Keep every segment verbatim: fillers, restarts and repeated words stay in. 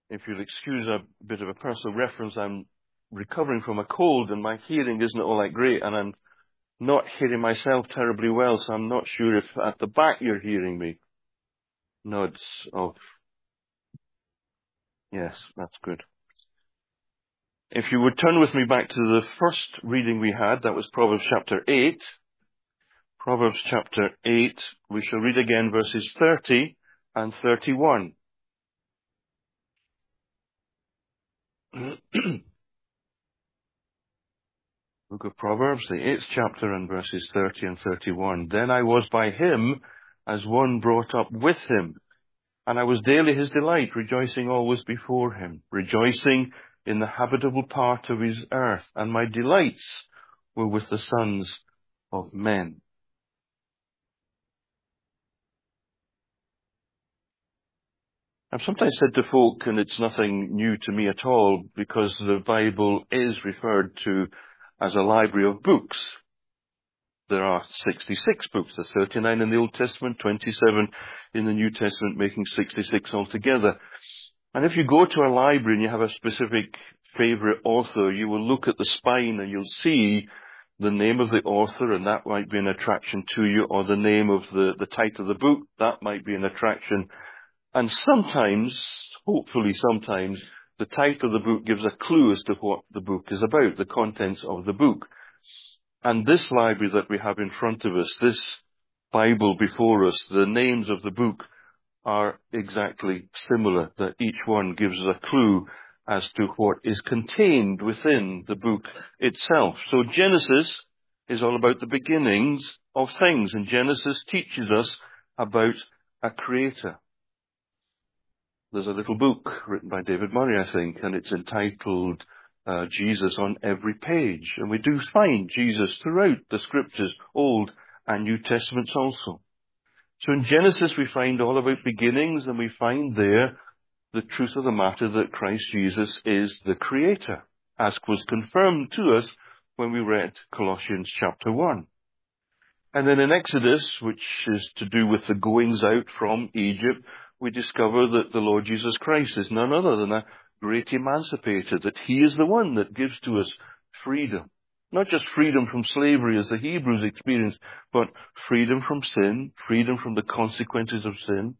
If you'll excuse a bit of a personal reference, I'm recovering from a cold and my hearing isn't all that great, and I'm not hearing myself terribly well, so I'm not sure if at the back you're hearing me. Nods of, yes, that's good. If you would turn with me back to the first reading we had, that was Proverbs chapter eight. Proverbs chapter eight, we shall read again verses thirty and thirty-one. Book of Proverbs, the eighth chapter and verses thirty and thirty-one. Then I was by him as one brought up with him, and I was daily his delight, rejoicing always before him, rejoicing in the habitable part of his earth, and my delights were with the sons of men. I've sometimes said to folk, and it's nothing new to me at all, because the Bible is referred to as a library of books. There are sixty-six books. There's thirty-nine in the Old Testament, twenty-seven in the New Testament, making sixty-six altogether. And if you go to a library and you have a specific favorite author, you will look at the spine and you'll see the name of the author, and that might be an attraction to you, or the name of the, the title of the book, that might be an attraction. And sometimes, hopefully sometimes, the title of the book gives a clue as to what the book is about, the contents of the book. And this library that we have in front of us, this Bible before us, the names of the book are exactly similar, that each one gives us a clue as to what is contained within the book itself. So Genesis is all about the beginnings of things, and Genesis teaches us about a creator. There's a little book written by David Murray, I think, and it's entitled uh, Jesus on Every Page. And we do find Jesus throughout the scriptures, Old and New Testaments also. So in Genesis we find all about beginnings, and we find there the truth of the matter that Christ Jesus is the Creator, as was confirmed to us when we read Colossians chapter one. And then in Exodus, which is to do with the goings out from Egypt, we discover that the Lord Jesus Christ is none other than a great emancipator, that he is the one that gives to us freedom. Not just freedom from slavery as the Hebrews experienced, but freedom from sin, freedom from the consequences of sin.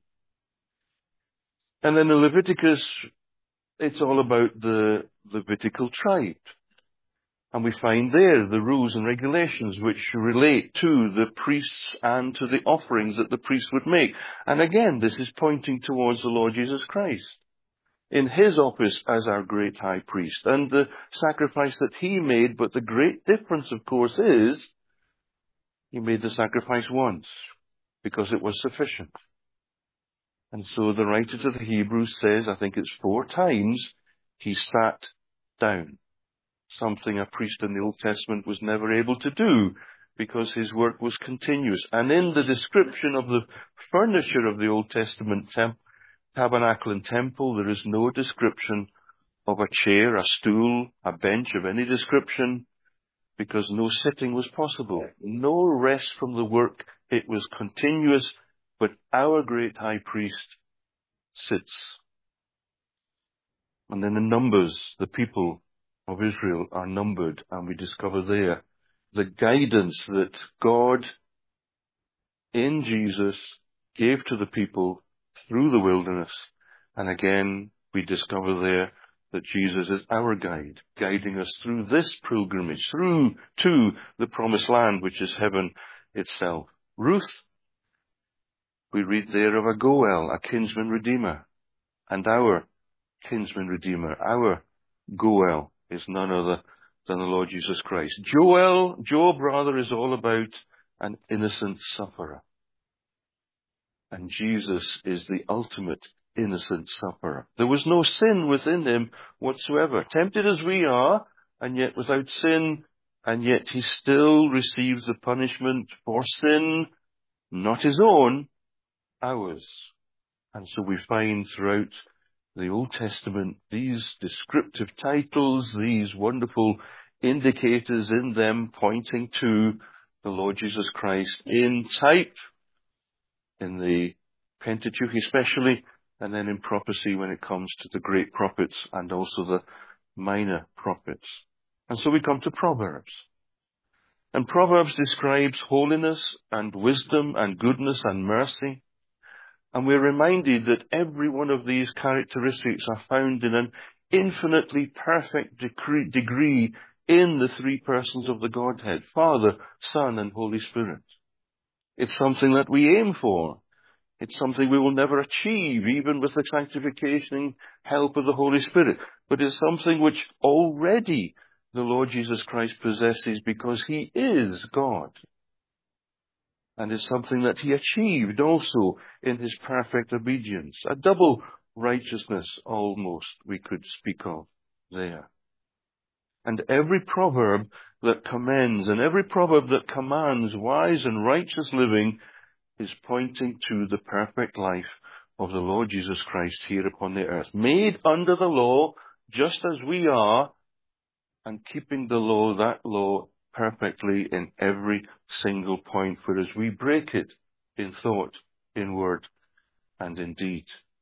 And then in Leviticus, it's all about the Levitical tribe. And we find there the rules and regulations which relate to the priests and to the offerings that the priests would make. And again, this is pointing towards the Lord Jesus Christ in his office as our great high priest and the sacrifice that he made. But the great difference, of course, is he made the sacrifice once because it was sufficient. And so the writer to the Hebrews says, I think it's four times, he sat down. Something a priest in the Old Testament was never able to do because his work was continuous. And in the description of the furniture of the Old Testament temp- tabernacle and temple, there is no description of a chair, a stool, a bench of any description, because no sitting was possible. No rest from the work. It was continuous, but our great high priest sits. And then in Numbers, the people of Israel are numbered, and we discover there the guidance that God in Jesus gave to the people through the wilderness. And again, we discover there that Jesus is our guide, guiding us through this pilgrimage, through to the promised land, which is heaven itself. Ruth, we read there of a Goel, a kinsman redeemer, and our kinsman redeemer, our Goel, is none other than the Lord Jesus Christ. Joel, Job rather, is all about an innocent sufferer. And Jesus is the ultimate innocent sufferer. There was no sin within him whatsoever. Tempted as we are, and yet without sin, and yet he still receives the punishment for sin, not his own, ours. And so we find throughout the Old Testament these descriptive titles, these wonderful indicators in them pointing to the Lord Jesus Christ in type, in the Pentateuch especially, and then in prophecy when it comes to the great prophets and also the minor prophets. And so we come to Proverbs. And Proverbs describes holiness and wisdom and goodness and mercy. And we're reminded that every one of these characteristics are found in an infinitely perfect decree, degree in the three persons of the Godhead, Father, Son, and Holy Spirit. It's something that we aim for. It's something we will never achieve, even with the sanctification help of the Holy Spirit. But it's something which already the Lord Jesus Christ possesses because he is God. And it's something that he achieved also in his perfect obedience. A double righteousness, almost, we could speak of there. And every proverb that commends and every proverb that commands wise and righteous living is pointing to the perfect life of the Lord Jesus Christ here upon the earth, made under the law just as we are, and keeping the law, that law, perfectly in every single point, whereas we break it in thought, in word, and in deed.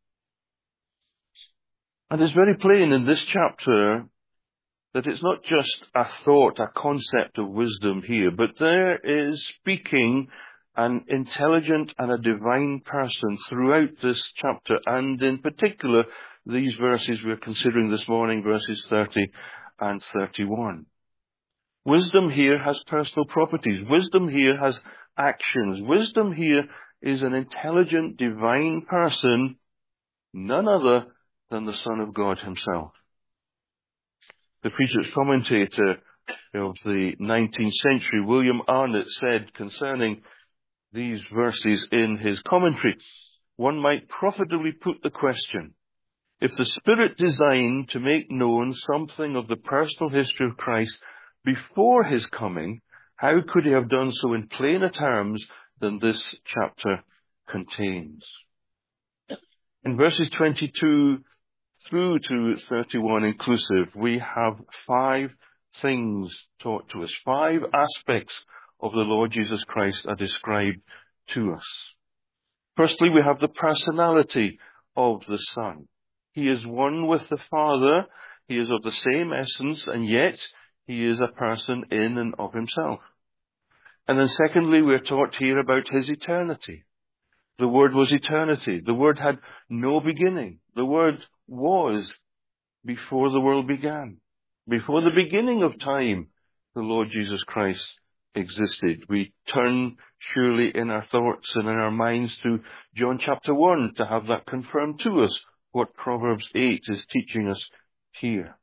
And it's very plain in this chapter that it's not just a thought, a concept of wisdom here, but there is speaking an intelligent and a divine person throughout this chapter, and in particular, these verses we're considering this morning, verses thirty and thirty-one. Wisdom here has personal properties. Wisdom here has actions. Wisdom here is an intelligent, divine person, none other than the Son of God himself. The preacher's commentator of the nineteenth century, William Arnott, said concerning these verses in his commentary, one might profitably put the question, if the Spirit designed to make known something of the personal history of Christ before his coming, how could he have done so in plainer terms than this chapter contains? In verses twenty-two through to thirty-one inclusive, we have five things taught to us. Five aspects of the Lord Jesus Christ are described to us. Firstly, we have the personality of the Son. He is one with the Father. He is of the same essence, and yet he is a person in and of himself. And then secondly, we're taught here about his eternity. The Word was eternity. The Word had no beginning. The Word was before the world began. Before the beginning of time, the Lord Jesus Christ existed. We turn surely in our thoughts and in our minds to John chapter one to have that confirmed to us, what Proverbs eight is teaching us here.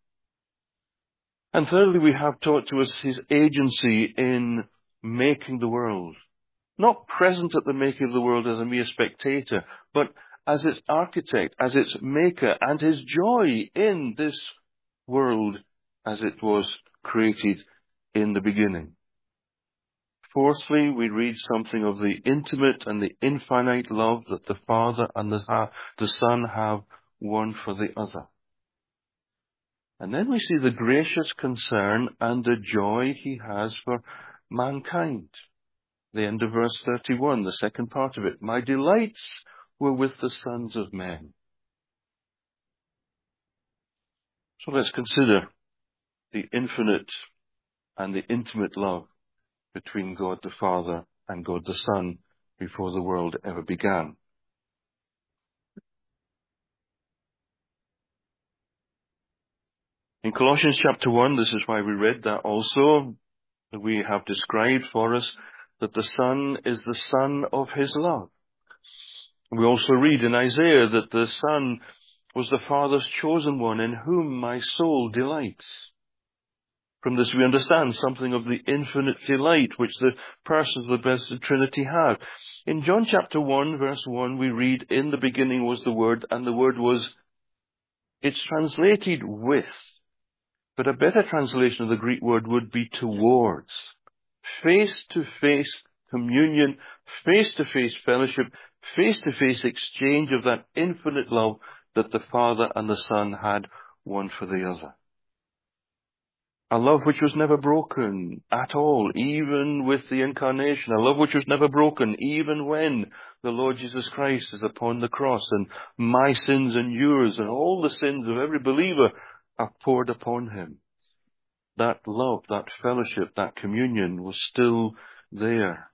And thirdly, we have taught to us his agency in making the world. Not present at the making of the world as a mere spectator, but as its architect, as its maker, and his joy in this world as it was created in the beginning. Fourthly, we read something of the intimate and the infinite love that the Father and the, the Son have one for the other. And then we see the gracious concern and the joy he has for mankind. The end of verse thirty-one, the second part of it. My delights were with the sons of men. So let's consider the infinite and the intimate love between God the Father and God the Son before the world ever began. In Colossians chapter one, this is why we read that also, we have described for us that the Son is the Son of his love. We also read in Isaiah that the Son was the Father's chosen one in whom my soul delights. From this we understand something of the infinite delight which the persons of the Blessed Trinity have. In John chapter one, verse one, we read, in the beginning was the Word, and the Word was, it's translated with, but a better translation of the Greek word would be towards. Face-to-face communion, face-to-face fellowship, face-to-face exchange of that infinite love that the Father and the Son had one for the other. A love which was never broken at all, even with the incarnation. A love which was never broken, even when the Lord Jesus Christ is upon the cross and my sins and yours and all the sins of every believer are poured upon him. That love, that fellowship, that communion was still there.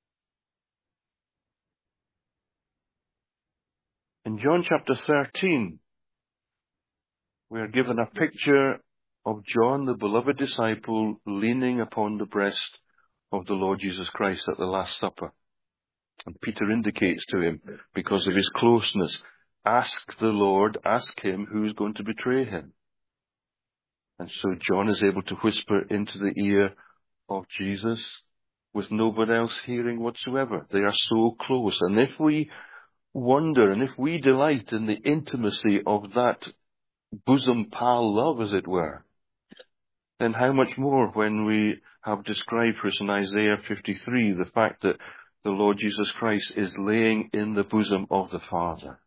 In John chapter thirteen, we are given a picture of John, the beloved disciple, leaning upon the breast of the Lord Jesus Christ at the Last Supper. And Peter indicates to him, because of his closeness, ask the Lord, ask him who's going to betray him. And so John is able to whisper into the ear of Jesus with nobody else hearing whatsoever. They are so close. And if we wonder and if we delight in the intimacy of that bosom pal love, as it were, then how much more when we have described for us in Isaiah fifty-three the fact that the Lord Jesus Christ is laying in the bosom of the Father.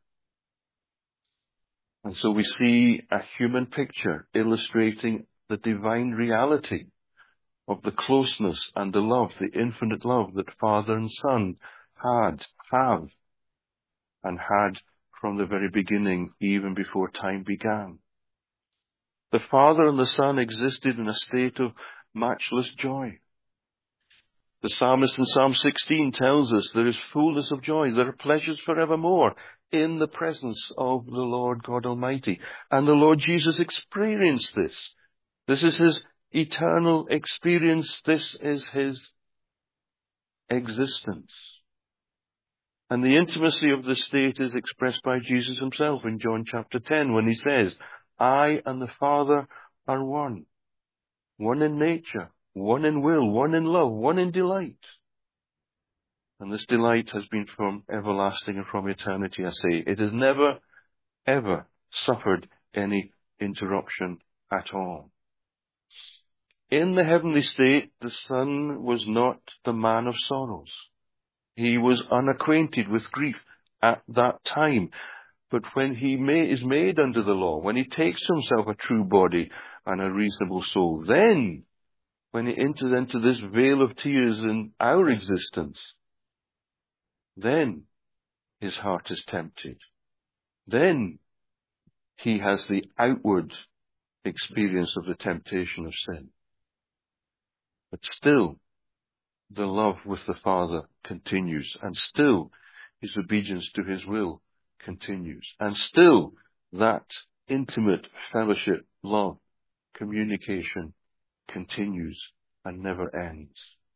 And so we see a human picture illustrating the divine reality of the closeness and the love, the infinite love that Father and Son had, have, and had from the very beginning, even before time began. The Father and the Son existed in a state of matchless joy. The psalmist in Psalm sixteen tells us there is fullness of joy, there are pleasures forevermore in the presence of the Lord God Almighty. And the Lord Jesus experienced this. This is his eternal experience. This is his existence. And the intimacy of this state is expressed by Jesus himself in John chapter ten when he says, I and the Father are one. One in nature, one in will, one in love, one in delight. And this delight has been from everlasting and from eternity, I say. It has never, ever suffered any interruption at all. In the heavenly state, the Son was not the man of sorrows. He was unacquainted with grief at that time. But when he may, is made under the law, when he takes to himself a true body and a reasonable soul, then, when he enters into this veil of tears in our existence, then his heart is tempted. Then he has the outward experience of the temptation of sin. But still, the love with the Father continues, and still his obedience to his will continues, and still that intimate fellowship, love, communication continues and never ends.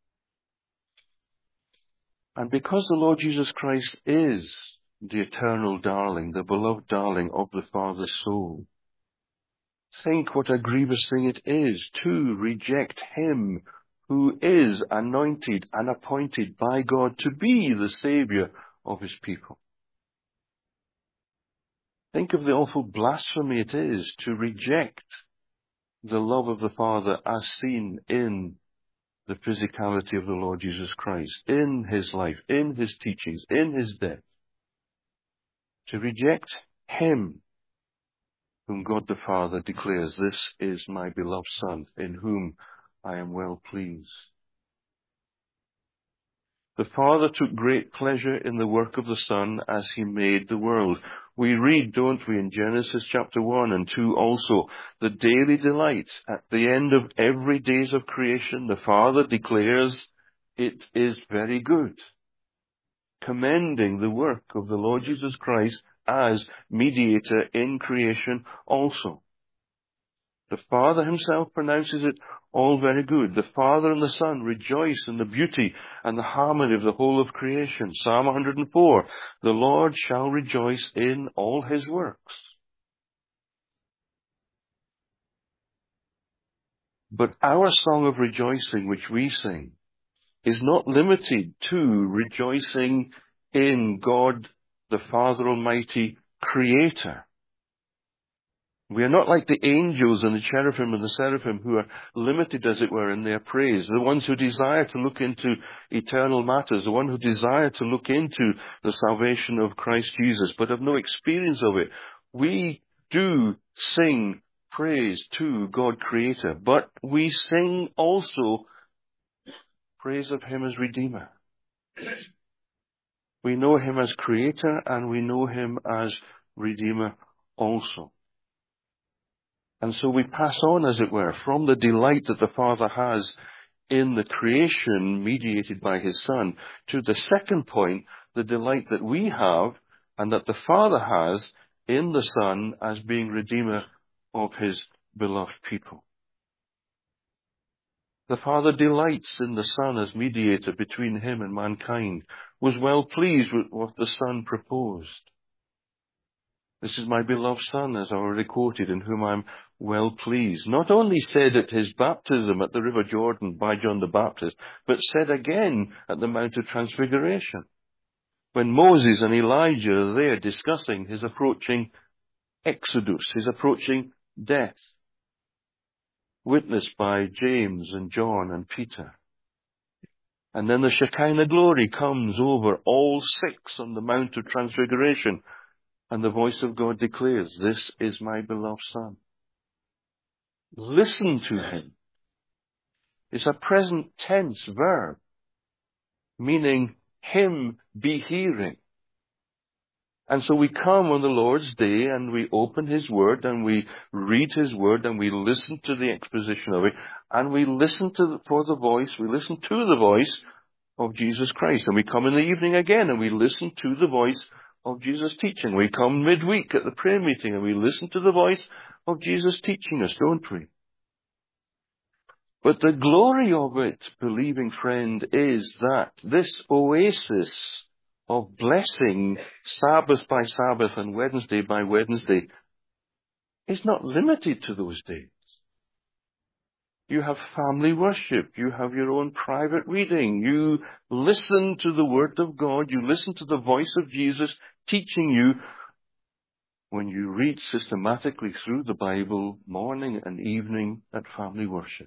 And because the Lord Jesus Christ is the eternal darling, the beloved darling of the Father's soul, think what a grievous thing it is to reject him who is anointed and appointed by God to be the Saviour of his people. Think of the awful blasphemy it is to reject the love of the Father as seen in the physicality of the Lord Jesus Christ, in his life, in his teachings, in his death. To reject him whom God the Father declares, this is my beloved Son, in whom I am well pleased. The Father took great pleasure in the work of the Son as he made the world. We read, don't we, in Genesis chapter one and two also, the daily delight at the end of every days of creation, the Father declares it is very good, commending the work of the Lord Jesus Christ as mediator in creation also. The Father himself pronounces it all very good. The Father and the Son rejoice in the beauty and the harmony of the whole of creation. Psalm one hundred four, the Lord shall rejoice in all his works. But our song of rejoicing, which we sing, is not limited to rejoicing in God, the Father Almighty, Creator. We are not like the angels and the cherubim and the seraphim who are limited, as it were, in their praise. The ones who desire to look into eternal matters, the one who desire to look into the salvation of Christ Jesus, but have no experience of it. We do sing praise to God Creator, but we sing also praise of Him as Redeemer. We know Him as Creator and we know Him as Redeemer also. And so we pass on, as it were, from the delight that the Father has in the creation mediated by His Son to the second point, the delight that we have and that the Father has in the Son as being Redeemer of His beloved people. The Father delights in the Son as mediator between Him and mankind, was well pleased with what the Son proposed. This is my beloved Son, as I already quoted, in whom I am well pleased. Not only said at His baptism at the River Jordan by John the Baptist, but said again at the Mount of Transfiguration, when Moses and Elijah are there discussing His approaching exodus, His approaching death, witnessed by James and John and Peter. And then the Shekinah glory comes over all six on the Mount of Transfiguration, and the voice of God declares, "This is my beloved Son." Listen to Him. It's a present tense verb, meaning Him be hearing. And so we come on the Lord's day and we open His Word and we read His Word and we listen to the exposition of it and we listen to the, for the voice, we listen to the voice of Jesus Christ. And we come in the evening again and we listen to the voice of Jesus teaching. We come midweek at the prayer meeting and we listen to the voice of Jesus teaching us, don't we? But the glory of it, believing friend, is that this oasis of blessing, Sabbath by Sabbath and Wednesday by Wednesday, is not limited to those days. You have family worship. You have your own private reading. You listen to the Word of God. You listen to the voice of Jesus teaching you when you read systematically through the Bible morning and evening at family worship.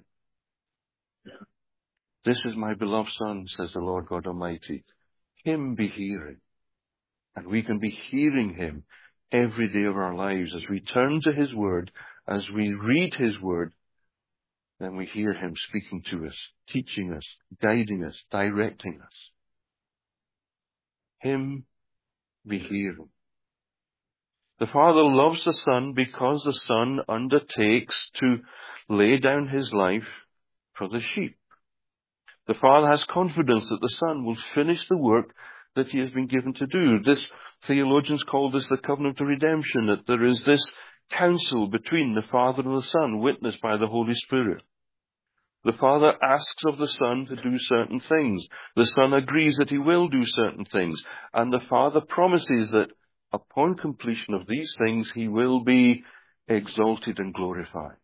This is my beloved Son, says the Lord God Almighty. Him be hearing. And we can be hearing Him every day of our lives as we turn to His Word, as we read His Word, then we hear Him speaking to us, teaching us, guiding us, directing us. Him be hearing. The Father loves the Son because the Son undertakes to lay down His life for the sheep. The Father has confidence that the Son will finish the work that He has been given to do. This, theologians call this the covenant of redemption, that there is this counsel between the Father and the Son, witnessed by the Holy Spirit. The Father asks of the Son to do certain things. The Son agrees that He will do certain things. And the Father promises that upon completion of these things, He will be exalted and glorified.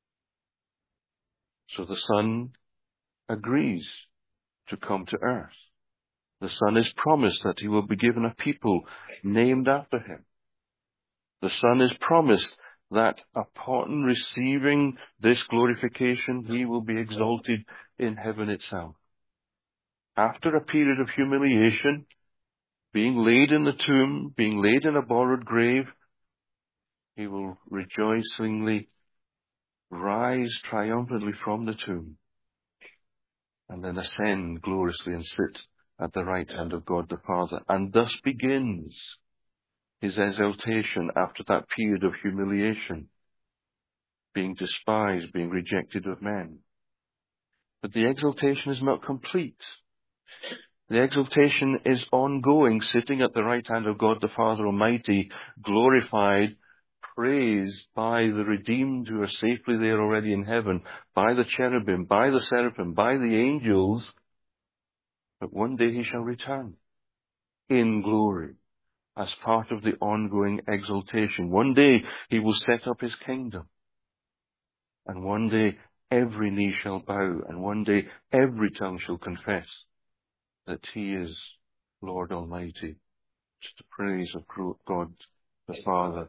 So the Son agrees to come to earth. The Son is promised that He will be given a people named after Him. The Son is promised that upon receiving this glorification, He will be exalted in heaven itself. After a period of humiliation, being laid in the tomb, being laid in a borrowed grave, He will rejoicingly rise triumphantly from the tomb and then ascend gloriously and sit at the right hand of God the Father. And thus begins His exaltation after that period of humiliation, being despised, being rejected of men. But the exaltation is not complete. The exaltation is ongoing, sitting at the right hand of God the Father Almighty, glorified, praised by the redeemed who are safely there already in heaven, by the cherubim, by the seraphim, by the angels. But one day He shall return in glory as part of the ongoing exaltation. One day He will set up His kingdom. And one day every knee shall bow, and one day every tongue shall confess that He is Lord Almighty, to the praise of God the Father.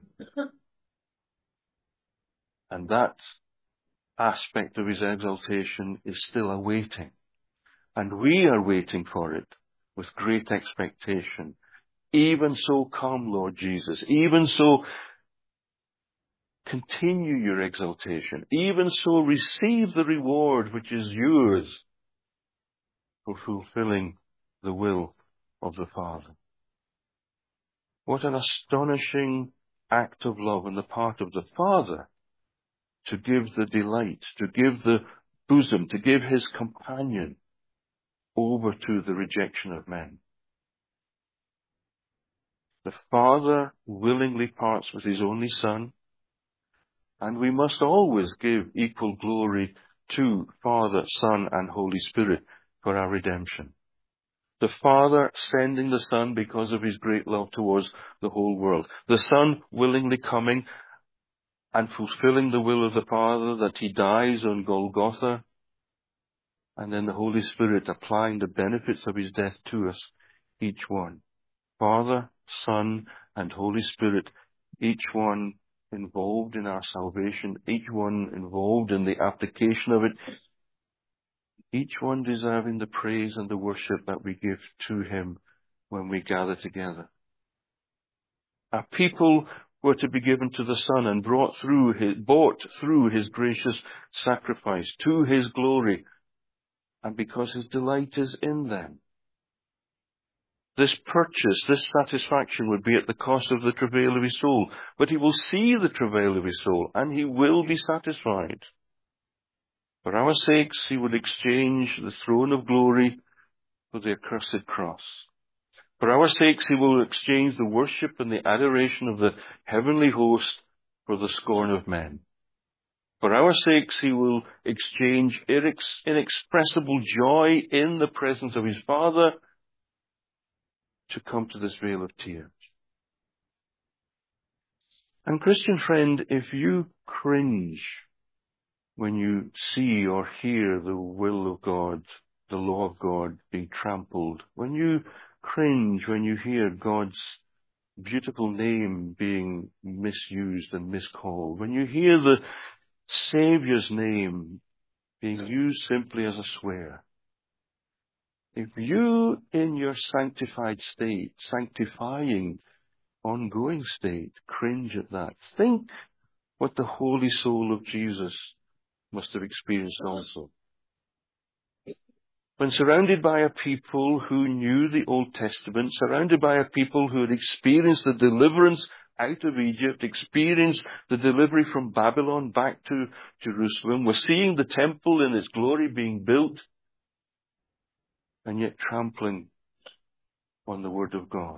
And that aspect of His exaltation is still awaiting. And we are waiting for it with great expectation. Even so come, Lord Jesus. Even so continue your exaltation. Even so, receive the reward which is yours for fulfilling the will of the Father. What an astonishing act of love on the part of the Father to give the delight, to give the bosom, to give his companion over to the rejection of men. The Father willingly parts with his only Son, and we must always give equal glory to Father, Son, and Holy Spirit for our redemption. The Father sending the Son because of his great love towards the whole world. The Son willingly coming and fulfilling the will of the Father, that he dies on Golgotha, and then the Holy Spirit applying the benefits of his death to us, each one. Father, Son, and Holy Spirit, each one involved in our salvation, each one involved in the application of it, each one deserving the praise and the worship that we give to him when we gather together. Our people were to be given to the Son and brought through his, bought through his gracious sacrifice to his glory, and because his delight is in them. This purchase, this satisfaction would be at the cost of the travail of his soul, but he will see the travail of his soul, and he will be satisfied. For our sakes, he would exchange the throne of glory for the accursed cross. For our sakes, he will exchange the worship and the adoration of the heavenly host for the scorn of men. For our sakes, he will exchange inex- inexpressible joy in the presence of his Father to come to this vale of tears. And Christian friend, if you cringe when you see or hear the will of God, the law of God being trampled, when you cringe when you hear God's beautiful name being misused and miscalled, when you hear the Saviour's name being used simply as a swear, if you in your sanctified state, sanctifying, ongoing state, cringe at that, think what the holy soul of Jesus must have experienced also. When surrounded by a people who knew the Old Testament, surrounded by a people who had experienced the deliverance out of Egypt, experienced the delivery from Babylon back to Jerusalem, were seeing the temple in its glory being built, and yet trampling on the Word of God.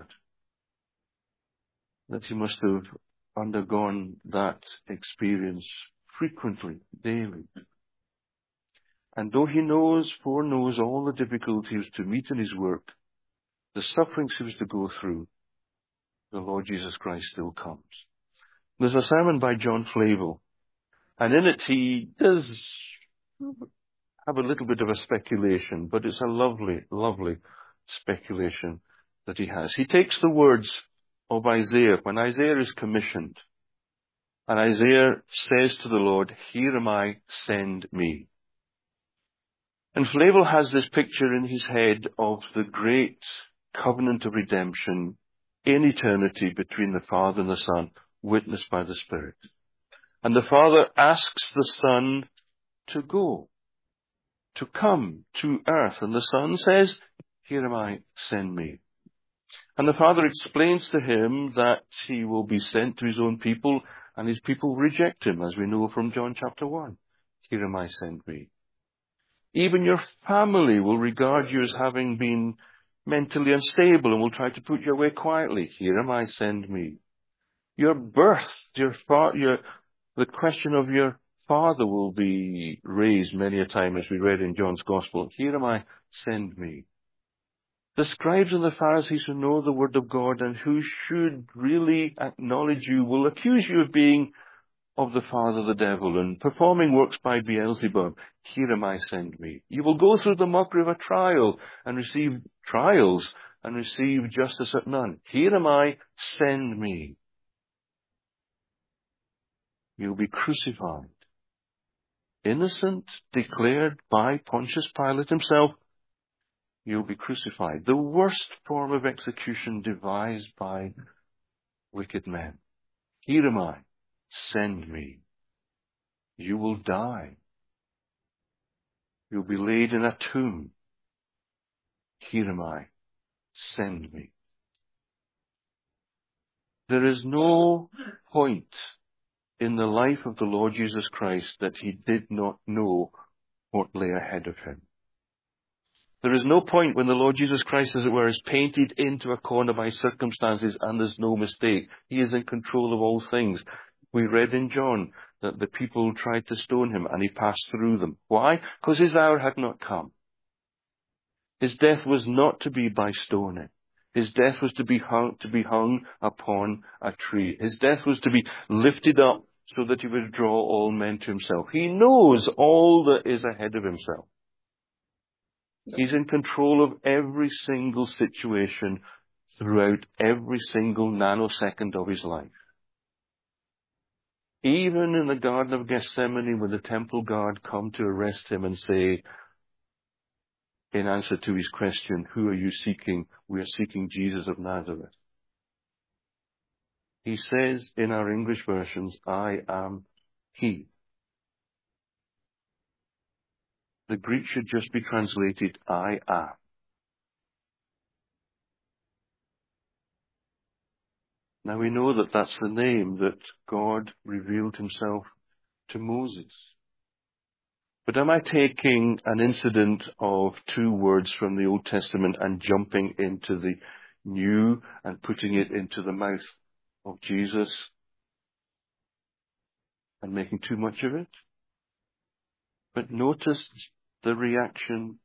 That he must have undergone that experience frequently, daily. And though he knows, foreknows all the difficulties to meet in his work, the sufferings he was to go through, the Lord Jesus Christ still comes. There's a sermon by John Flavel, and in it he does have a little bit of a speculation, but it's a lovely, lovely speculation that he has. He takes the words of Isaiah, when Isaiah is commissioned, and Isaiah says to the Lord, "Here am I, send me." And Flavel has this picture in his head of the great covenant of redemption in eternity between the Father and the Son, witnessed by the Spirit. And the Father asks the Son to go, to come to earth. And the Son says, "Here am I, send me." And the Father explains to him that he will be sent to his own people, and his people reject him, as we know from John chapter one. "Here am I, send me." Even your family will regard you as having been mentally unstable and will try to put you away quietly. "Here am I, send me." Your birth, your, fa- your the question of your father will be raised many a time, as we read in John's Gospel. "Here am I, send me." The scribes and the Pharisees who know the Word of God and who should really acknowledge you will accuse you of being of the father, the devil, and performing works by Beelzebub. "Here am I, send me." You will go through the mockery of a trial and receive trials and receive justice at none. "Here am I, send me." You'll be crucified. Innocent, declared by Pontius Pilate himself, you'll be crucified. The worst form of execution devised by wicked men. "Here am I, send me. You will die. You'll be laid in a tomb. Here am I. Send me. There is no point in the life of the Lord Jesus Christ that he did not know what lay ahead of him. There is no point when the Lord Jesus Christ, as it were, is painted into a corner by circumstances and there's no mistake. He is in control of all things. We read in John that the people tried to stone him and he passed through them. Why? Because his hour had not come. His death was not to be by stoning. His death was to be hung, to be hung upon a tree. His death was to be lifted up so that he would draw all men to himself. He knows all that is ahead of himself. He's in control of every single situation throughout every single nanosecond of his life. Even in the Garden of Gethsemane, when the temple guard come to arrest him and say, in answer to his question, who are you seeking? We are seeking Jesus of Nazareth. He says in our English versions, I am he. The Greek should just be translated, I am. Now we know that that's the name that God revealed himself to Moses. But am I taking an incident of two words from the Old Testament and jumping into the New and putting it into the mouth of Jesus and making too much of it? But notice the reaction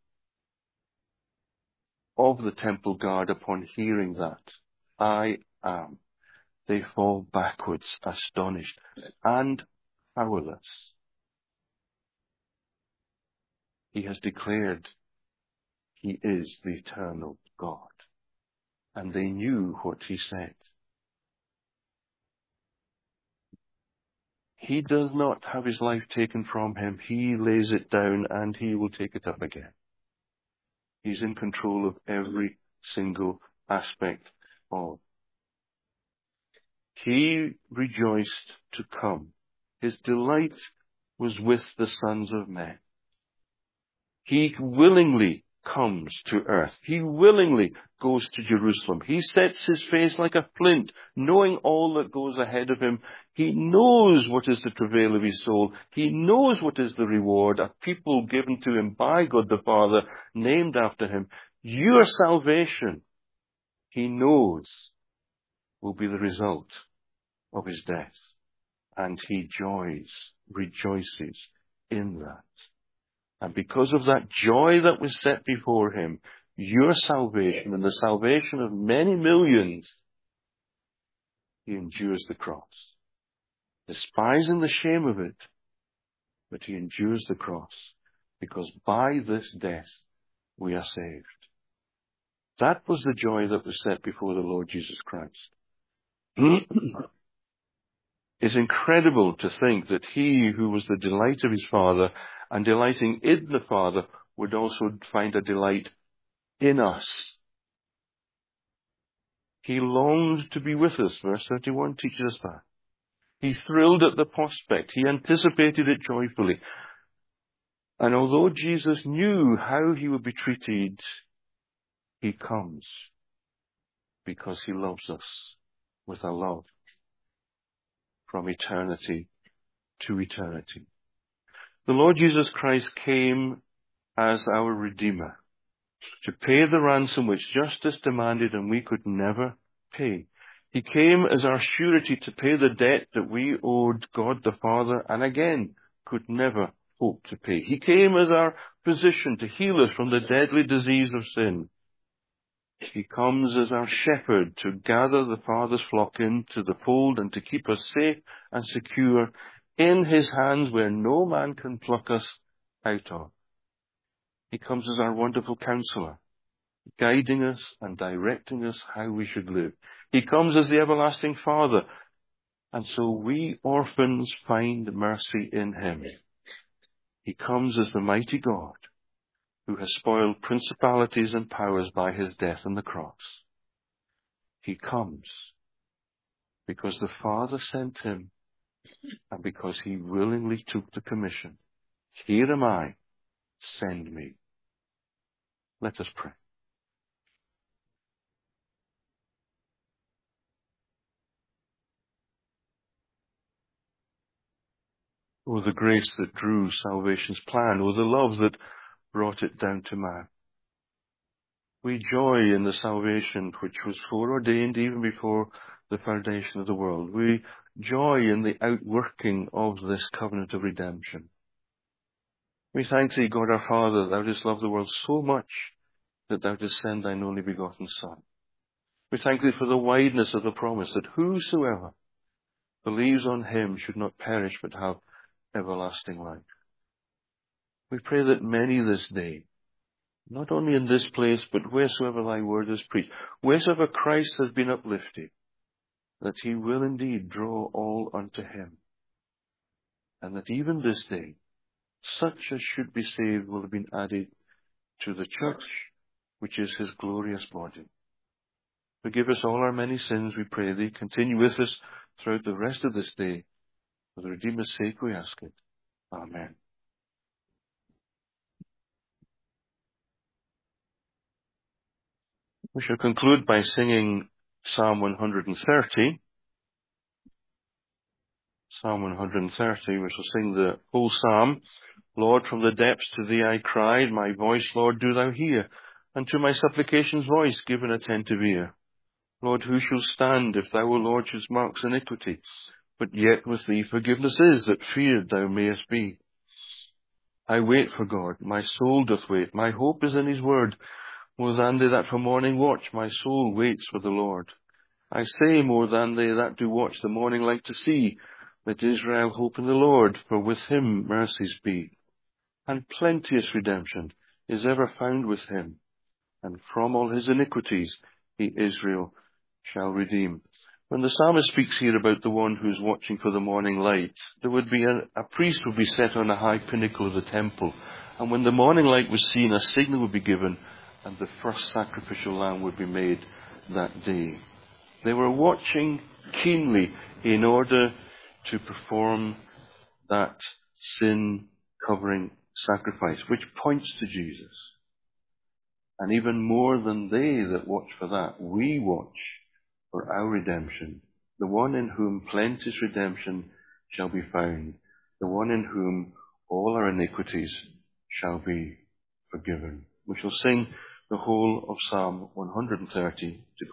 of the temple guard upon hearing that. I am. They fall backwards, astonished and powerless. He has declared he is the eternal God. And they knew what he said. He does not have his life taken from him. He lays it down and he will take it up again. He's in control of every single aspect of. He rejoiced to come. His delight was with the sons of men. He willingly comes to earth. He willingly goes to Jerusalem. He sets his face like a flint, knowing all that goes ahead of him. He knows what is the travail of his soul. He knows what is the reward, a people given to him by God the Father, named after him. Your salvation, he knows, will be the result of his death. And he joys, rejoices in that. And because of that joy that was set before him, your salvation and the salvation of many millions, he endures the cross. Despising the shame of it, but he endures the cross. Because by this death, we are saved. That was the joy that was set before the Lord Jesus Christ. It's incredible to think that he who was the delight of his Father and delighting in the Father would also find a delight in us. He longed to be with us. Verse thirty-one teaches us that. He thrilled at the prospect. He anticipated it joyfully. And although Jesus knew how he would be treated, he comes because he loves us with a love from eternity to eternity. The Lord Jesus Christ came as our Redeemer to pay the ransom which justice demanded and we could never pay. He came as our surety to pay the debt that we owed God the Father and again could never hope to pay. He came as our physician to heal us from the deadly disease of sin. He comes as our shepherd to gather the Father's flock into the fold and to keep us safe and secure in his hands where no man can pluck us out of. He comes as our wonderful counselor, guiding us and directing us how we should live. He comes as the everlasting Father, and so we orphans find mercy in him. He comes as the mighty God, who has spoiled principalities and powers by his death on the cross. He comes because the Father sent him and because he willingly took the commission. Here am I, send me. Let us pray. Oh, the grace that drew salvation's plan. Oh, the love that brought it down to man. We joy in the salvation which was foreordained even before the foundation of the world. We joy in the outworking of this covenant of redemption. We thank thee, God our Father, thou didst love the world so much that thou didst send thine only begotten Son. We thank thee for the wideness of the promise that whosoever believes on him should not perish but have everlasting life. We pray that many this day, not only in this place, but wheresoever thy word is preached, wheresoever Christ has been uplifted, that he will indeed draw all unto him. And that even this day, such as should be saved will have been added to the church, which is his glorious body. Forgive us all our many sins, we pray thee. Continue with us throughout the rest of this day. For the Redeemer's sake we ask it. Amen. We shall conclude by singing Psalm one hundred thirty. Psalm one hundred thirty, we shall sing the whole psalm. Lord, from the depths to thee I cried, my voice, Lord, do thou hear, and to my supplications voice give an attentive ear. Lord, who shall stand if thou, O Lord, shouldst mark iniquity? But yet with thee forgiveness is, that feared thou mayest be. I wait for God, my soul doth wait, my hope is in his word. More than they that for morning watch, my soul waits for the Lord. I say more than they that do watch the morning light to see, let Israel hope in the Lord, for with him mercies be. And plenteous redemption is ever found with him, and from all his iniquities he Israel shall redeem. When the psalmist speaks here about the one who's watching for the morning light, there would be a, a priest would be set on a high pinnacle of the temple, and when the morning light was seen, a signal would be given, and the first sacrificial lamb would be made that day. They were watching keenly in order to perform that sin-covering sacrifice, which points to Jesus. And even more than they that watch for that, we watch for our redemption, the one in whom plenteous redemption shall be found, the one in whom all our iniquities shall be forgiven. We shall sing the whole of Psalm one hundred thirty to